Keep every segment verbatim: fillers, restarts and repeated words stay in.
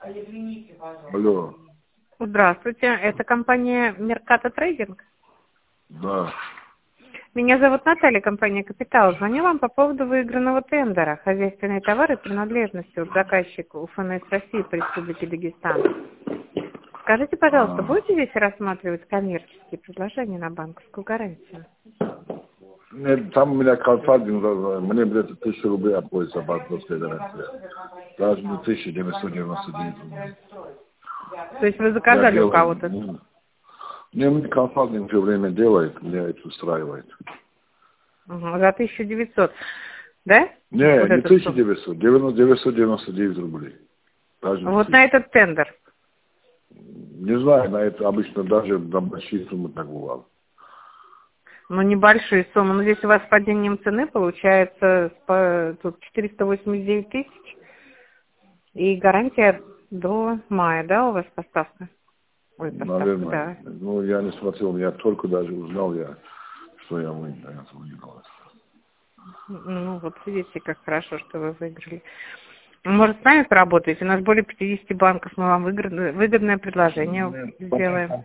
Алло. Здравствуйте, это компания Меркато Трейдинг. Да. Меня зовут Наталья, компания Капитал. Звоню вам по поводу выигранного тендера «Хозяйственные товары принадлежности» от заказчика УФНС России по Республике Дагестан. Скажите, пожалуйста, А, будете здесь рассматривать коммерческие предложения на банковскую гарантию? Нет, там у меня консалтинг, мне, блядь, тысяча рублей обходится банковская гарантия. Даже не тысяча девятьсот девяносто девять рублей. То есть вы Я заказали у делаю, кого-то? ну, мне, мне консалтинг все время делает, меня это устраивает. Угу, за тысячу девятьсот, да? Не, Вот не эту тысяча сумму. девятьсот, девятьсот девяносто девять рублей. Даже не Вот на тысяча. этот тендер. Не знаю, на это обычно даже на большие суммы так бывало. Ну, небольшие суммы. Но здесь у вас с падением цены получается по- тут четыреста восемьдесят девять тысяч. И гарантия до мая, да, у вас поставка? Ой, поставка, Наверное. да. Ну, я не смотрел, я только даже узнал, я, что я выиграл. Ну, вот видите, как хорошо, что вы выиграли. Может, с нами поработаете? У нас более пятидесяти банков, мы вам выгодное, выгодное предложение сделаем.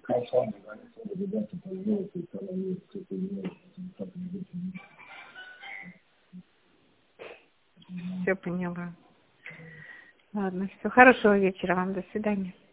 Все поняла. Ладно, все. Хорошего вечера вам. До свидания.